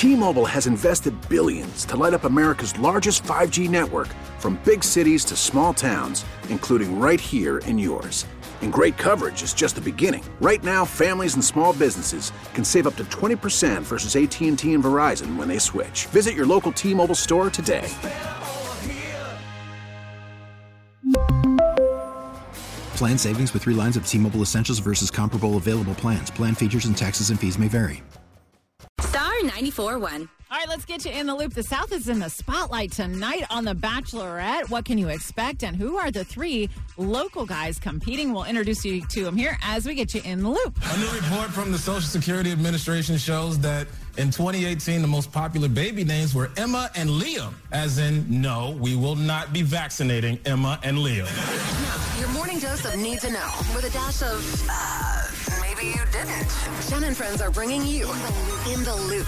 T-Mobile has invested billions to light up America's largest 5G network, from big cities to small towns, including right here in yours. And great coverage is just the beginning. Right now, families and small businesses can save up to 20% versus AT&T and Verizon when they switch. Visit your local T-Mobile store today. Plan savings with 3 lines of T-Mobile Essentials versus comparable available plans. Plan features and taxes and fees may vary. Star 94.1. All right, let's get you in the loop. The South is in the spotlight tonight on The Bachelorette. What can you expect? And who are the 3 local guys competing? We'll introduce you to them here as we get you in the loop. A new report from the Social Security Administration shows that in 2018, the most popular baby names were Emma and Liam. As in, no, we will not be vaccinating Emma and Liam. Now, your morning dose of Need to Know with a dash of, maybe you didn't. Jen and friends are bringing you in the loop.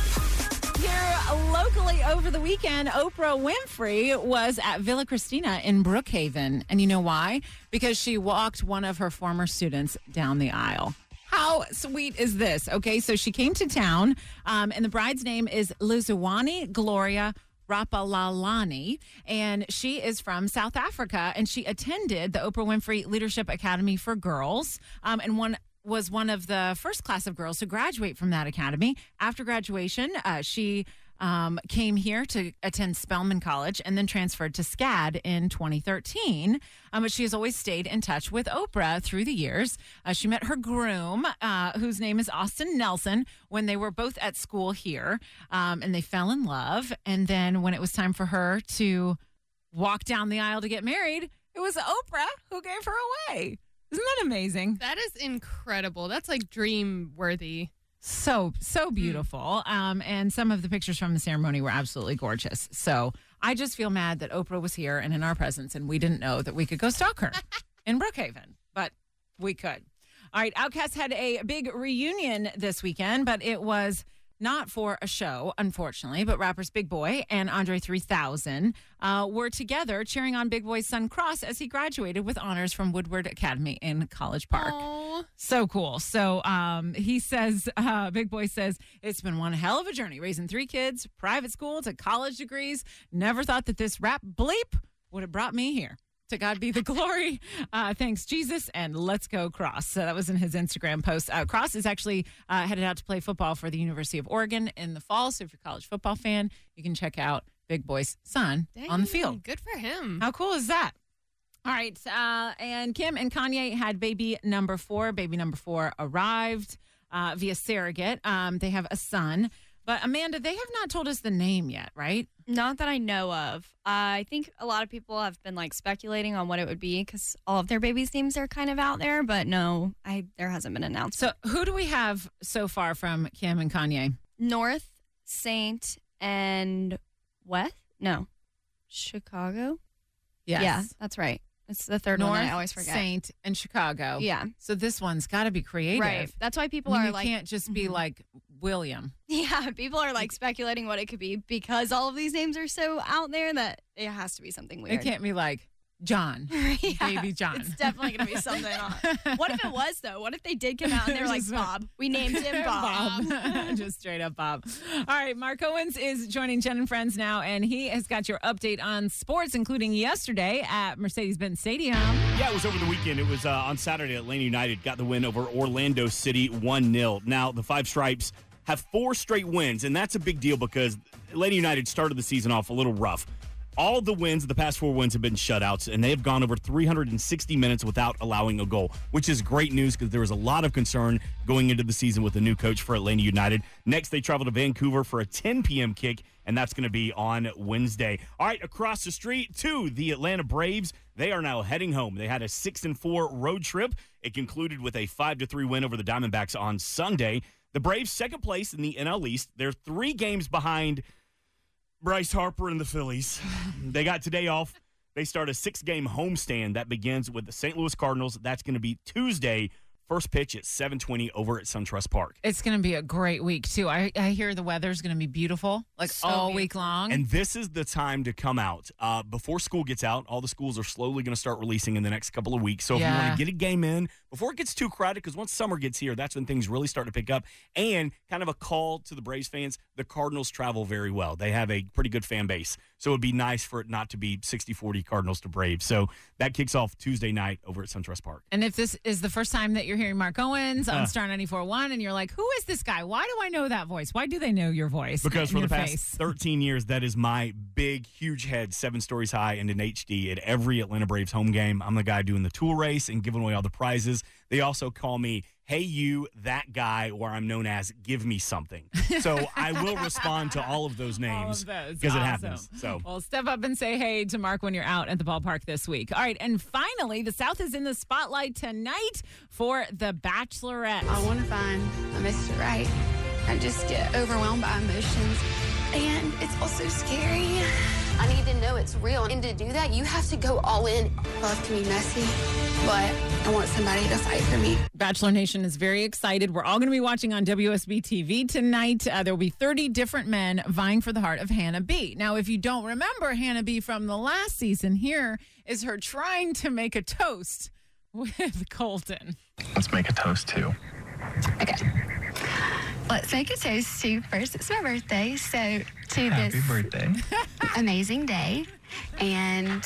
Here locally over the weekend, Oprah Winfrey was at Villa Cristina in Brookhaven. And you know why? Because she walked one of her former students down the aisle. How sweet is this? Okay, so she came to town, and the bride's name is Luzwani Gloria Rapalalani, and she is from South Africa, and she attended the Oprah Winfrey Leadership Academy for Girls, and was one of the first class of girls to graduate from that academy. After graduation, she came here to attend Spelman College and then transferred to SCAD in 2013. But she has always stayed in touch with Oprah through the years. She met her groom, whose name is Austin Nelson, when they were both at school here, and they fell in love. And then when it was time for her to walk down the aisle to get married, it was Oprah who gave her away. Isn't that amazing? That is incredible. That's like dream worthy. So beautiful. And some of the pictures from the ceremony were absolutely gorgeous. So I just feel mad that Oprah was here and in our presence, and we didn't know that we could go stalk her in Brookhaven, but we could. All right, Outkast had a big reunion this weekend, but it was not for a show, unfortunately, but rappers Big Boy and Andre 3000 were together cheering on Big Boy's son Cross as he graduated with honors from Woodward Academy in College Park. Aww. So cool. So he says, Big Boy says, it's been one hell of a journey, raising 3 kids, private school to college degrees. Never thought that this rap bleep would have brought me here. To God be the glory. Thanks, Jesus, and let's go Cross. So that was in his Instagram post. Cross is actually headed out to play football for the University of Oregon in the fall. So if you're a college football fan, you can check out Big Boy's son on the field. Good for him. How cool is that? All right. And Kim and Kanye had baby number 4. Baby number 4 arrived via surrogate. They have a son. But Amanda, they have not told us the name yet, right? Not that I know of. I think a lot of people have been speculating on what it would be because all of their babies' names are kind of out there. But no, there hasn't been announced. So who do we have so far from Kim and Kanye? North, Saint, and West? No, Chicago? Yes. Yeah, that's right. It's the third one that I always forget. Saint, and Chicago. Yeah. So this one's got to be creative. Right. That's why people are you can't just be like William. Yeah, people are speculating what it could be because all of these names are so out there that it has to be something weird. It can't be like John, baby John. It's definitely going to be something odd. What if it was, though? What if they did come out and they were like, Bob? We named him Bob. Just straight up Bob. All right, Mark Owens is joining Jen and Friends now, and he has got your update on sports, including yesterday at Mercedes-Benz Stadium. Yeah, it was over the weekend. It was on Saturday. Atlanta United got the win over Orlando City 1-0. Now, the Five Stripes have 4 straight wins, and that's a big deal because Atlanta United started the season off a little rough. All of the wins, the past 4 wins, have been shutouts, and they have gone over 360 minutes without allowing a goal, which is great news because there was a lot of concern going into the season with the new coach for Atlanta United. Next, they travel to Vancouver for a 10 p.m. kick, and that's going to be on Wednesday. All right, across the street to the Atlanta Braves. They are now heading home. They had a 6-4 road trip. It concluded with a 5-3 win over the Diamondbacks on Sunday. The Braves, second place in the NL East. They're 3 games behind Bryce Harper and the Phillies. They got today off. They start a 6-game homestand that begins with the St. Louis Cardinals. That's going to be Tuesday First pitch at 7:20 over at SunTrust Park. It's going to be a great week, too. I hear the weather's going to be beautiful, all week long. And this is the time to come out. Before school gets out, all the schools are slowly going to start releasing in the next couple of weeks. So if you want to get a game in before it gets too crowded, because once summer gets here, that's when things really start to pick up. And kind of a call to the Braves fans, the Cardinals travel very well. They have a pretty good fan base. So it would be nice for it not to be 60-40 Cardinals to Braves. So that kicks off Tuesday night over at SunTrust Park. And if this is the first time that you're hearing Mark Owens on Star 94.1 and you're like, who is this guy? Why do I know that voice? Why do they know your voice? Because for the past 13 years, that is my big, huge head, 7 stories high and in HD at every Atlanta Braves home game. I'm the guy doing the tool race and giving away all the prizes. They also call me, hey, you, that guy, or I'm known as Give Me Something. So I will respond to all of those names because it happens. So, well, step up and say hey to Mark when you're out at the ballpark this week. All right, and finally, the South is in the spotlight tonight for The Bachelorette. I want to find a Mr. Right. I just get overwhelmed by emotions, and it's also scary. I need to know it's real, and to do that, you have to go all in. Love can be messy, but I want somebody to fight for me. Bachelor Nation is very excited. We're all going to be watching on WSB TV tonight. There will be 30 different men vying for the heart of Hannah B. Now, if you don't remember Hannah B from the last season, here is her trying to make a toast with Colton. Let's make a toast, too. Okay. Let's make a toast to, first, it's my birthday, so to Happy this birthday. amazing day. And,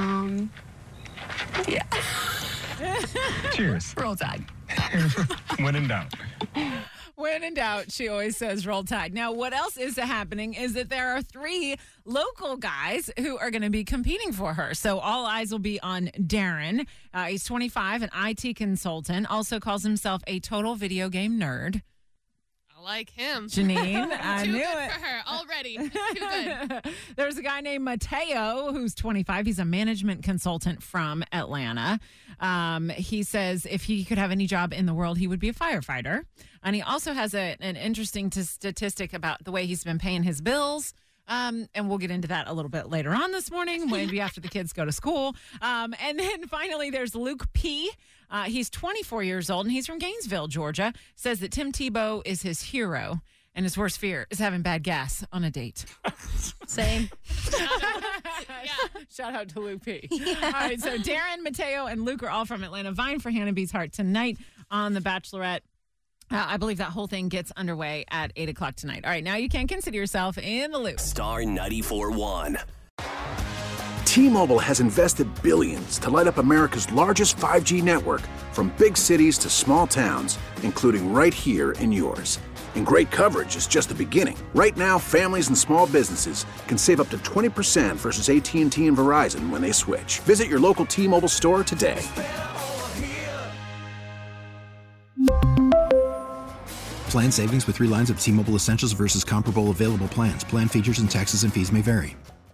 yeah. Cheers. Roll Tide. When in doubt. When in doubt, she always says roll tide. Now, what else is happening is that there are 3 local guys who are going to be competing for her. So all eyes will be on Darren. He's 25, an IT consultant, also calls himself a total video game nerd. Like him. Janine, I Too knew good it. for her already. Too good. There's a guy named Mateo who's 25. He's a management consultant from Atlanta. He says if he could have any job in the world, he would be a firefighter. And he also has an interesting statistic about the way he's been paying his bills. And we'll get into that a little bit later on this morning, maybe after the kids go to school. And then finally, there's Luke P. He's 24 years old, and he's from Gainesville, Georgia. Says that Tim Tebow is his hero, and his worst fear is having bad gas on a date. Same. Shout out to Luke P. All right, so Darren, Mateo, and Luke are all from Atlanta, vying for Hannah B's heart tonight on The Bachelorette. I believe that whole thing gets underway at 8 o'clock tonight. All right, now you can consider yourself in the loop. Star 94.1. T-Mobile has invested billions to light up America's largest 5G network, from big cities to small towns, including right here in yours. And great coverage is just the beginning. Right now, families and small businesses can save up to 20% versus AT&T and Verizon when they switch. Visit your local T-Mobile store today. Plan savings with 3 lines of T-Mobile Essentials versus comparable available plans. Plan features and taxes and fees may vary.